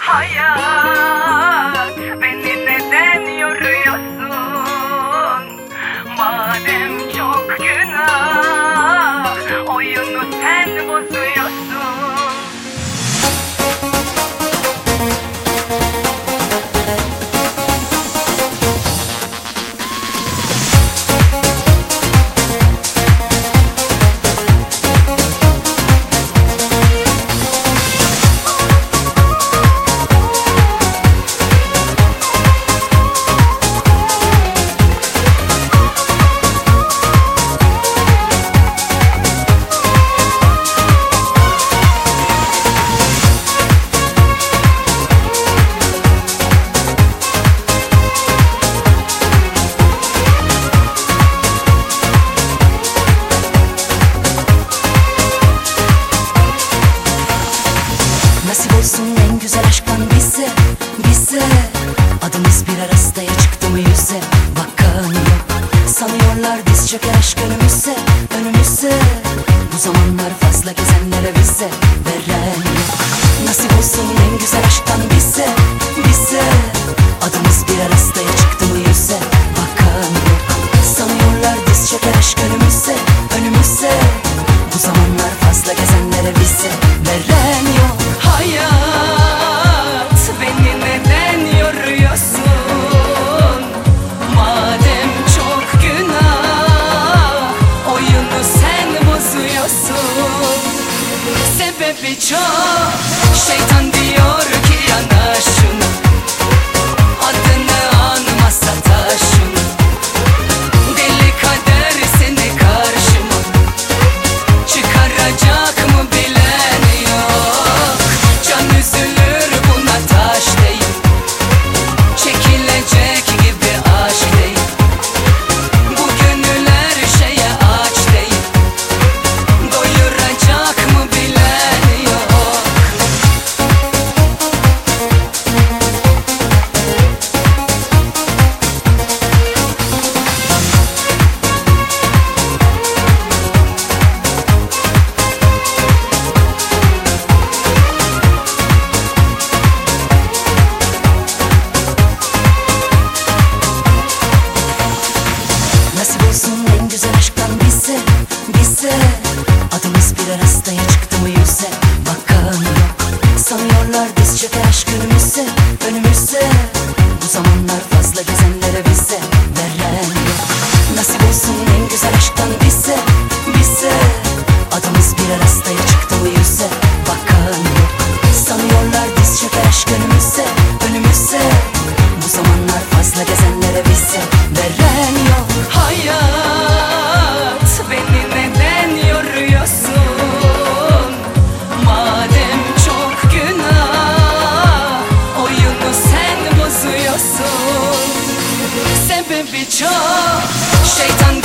Hayat, beni neden yoruyorsun? Madem çok günah, oyunu sen bozuyorsun. Nasip olsun en güzel aşktan bize, bize. Adımız bir arastaya çıktı mı yüze, bakan yok. Sanıyorlar diz çöker aşk önümüze, önümüze. Bu zamanlar fazla gezenlere bize veren yok. Nasip olsun en güzel aşktan bize, bize. Adımız bir arastaya çıktı mı yüze, bakan yok. Sanıyorlar diz çöker aşk önümüze, önümüze. Bu zamanlar fazla gezenlere bize veren yok. Hayat, beni neden yoruyorsun? Madem çok günah, oyunu sen bozuyorsun. Sebebi çok, şeytan diyor ki yanaş şunu. Adını anmasa taşını. Deli kader seni karşıma çıkaracak mı bilen yok. Can üzülür buna taş değil, çekilecek gibi aşk değil. Bu gönüller şeye aç değil, doyuracak mı bilen yok. Nasip olsun en güzel aşktan bize, bize. Adımız bir arastaya çıktı mı yüze, bakan yok. Sanıyorlar diz çöker aşk önümüze, önümüze. Bu zamanlar fazla gezenlere bize veren yok. Nasip olsun en güzel aşktan bize, bize. Adımız bir arastaya çıktı mı yüze, bakan yok. Sanıyorlar diz çöker aşk önümüze, önümüze. Bu zamanlar fazla gezenlere bize veren yok. Hayat, beni neden yoruyorsun? Madem çok günah, oyunu sen bozuyorsun. Sebebi çok, şeytan